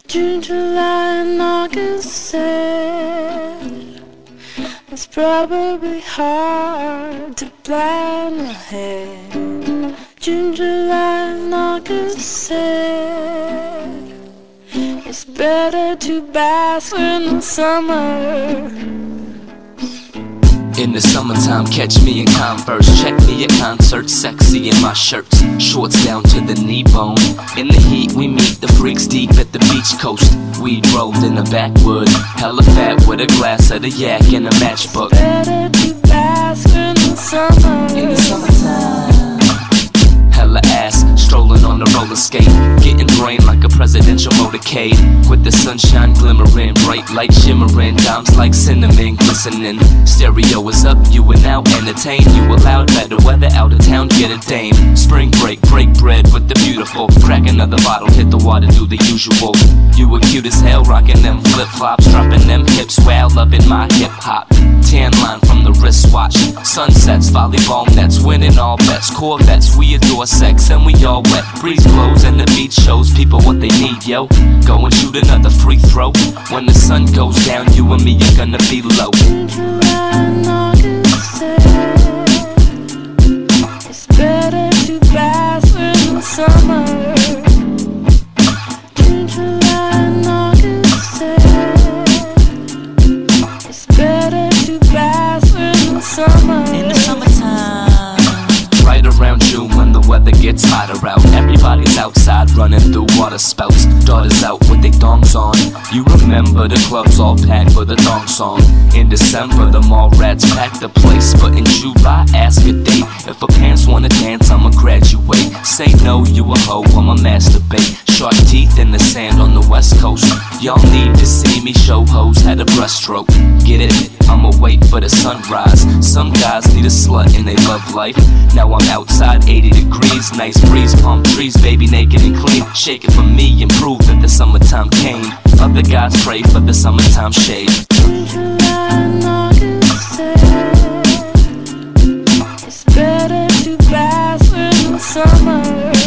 June, July, and August said it's probably hard to plan ahead. June, July, and August said it's better to bask in the summer. In the summertime, catch me in Converse. Check me at concerts, sexy in my shirts, shorts down to the knee bone. In the heat, we meet the freaks deep at the beach coast. Weed rolled in the backwood, hella fat with a glass of the yak and a matchbook. Better to bask in the summer. In the summertime, hella ass, strolling on the roller skate, getting brain like a presidential motorcade, with the sunshine glimmering, bright light shimmering, dimes like cinnamon glistening. Stereo is up, you are now entertained. You allowed better weather, out of town, get a dame. Spring break, break bread with the beautiful. Crack another bottle, hit the water, do the usual. You were cute as hell, rocking them flip flops, dropping them hips, wow, loving my hip hop. Tan line from the wristwatch, sunsets, volleyball nets, winning all bets. Corvettes, we adore sex and we all wet. Breeze blows and the beach shows people what they need, yo. Go and shoot another free throw. When the sun goes down, you and me are gonna be low. June, July, and August said it's better to bask in the summer. June, July, and August said it's better to bask in the summer. In the summertime, right around June when the weather gets hotter out, everybody's outside running through water spouts. Daughters out with their thongs on. You remember the clubs all packed for the thong song. In December the mall rats pack the place, but in July ask a date. If her pants wanna dance, I'ma graduate. Say no, you a hoe, I'ma masturbate. Shark teeth in the sand on the west coast. Y'all need to see me show hoes how to breaststroke. Get it? I'ma wait for the sunrise. Some guys need a slut and they love life. Now I'm outside, 80 degrees, nice breeze, palm trees, baby naked and clean. Shake it for me and prove that the summertime came. Other guys pray for the summertime shade. June, July, and August said it's better to bask in the summer.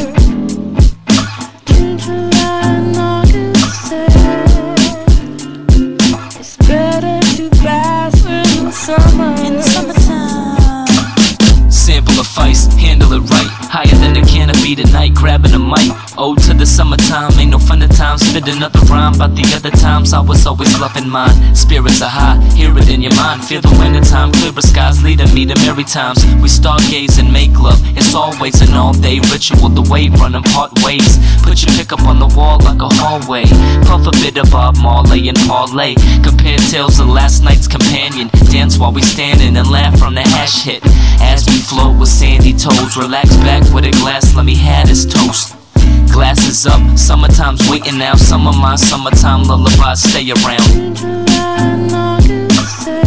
June, July, and August said it's better to bask in the summer. In the summertime, sample of Feist, handle it right. Higher than the canopy tonight, grabbing a mic. Ode to the summertime, ain't no fun at times. Spit another rhyme about the other times I was always loving mine. Spirits are high, hear it in your mind. Feel the wintertime, clearer skies leading me to merry times. We stargaze and make love, it's always an all-day ritual. The wave running part ways, put your pick up on the wall like a hallway. Puff a bit of Bob Marley and parlay. Compare tales of last night's companion. Dance while we standing and laugh from the hash hit. As we float with sandy toes, relax back with a glass, let me have this toast. Glasses up, summertime's waiting now. Some of my summertime lullabies stay around. June, July, and August said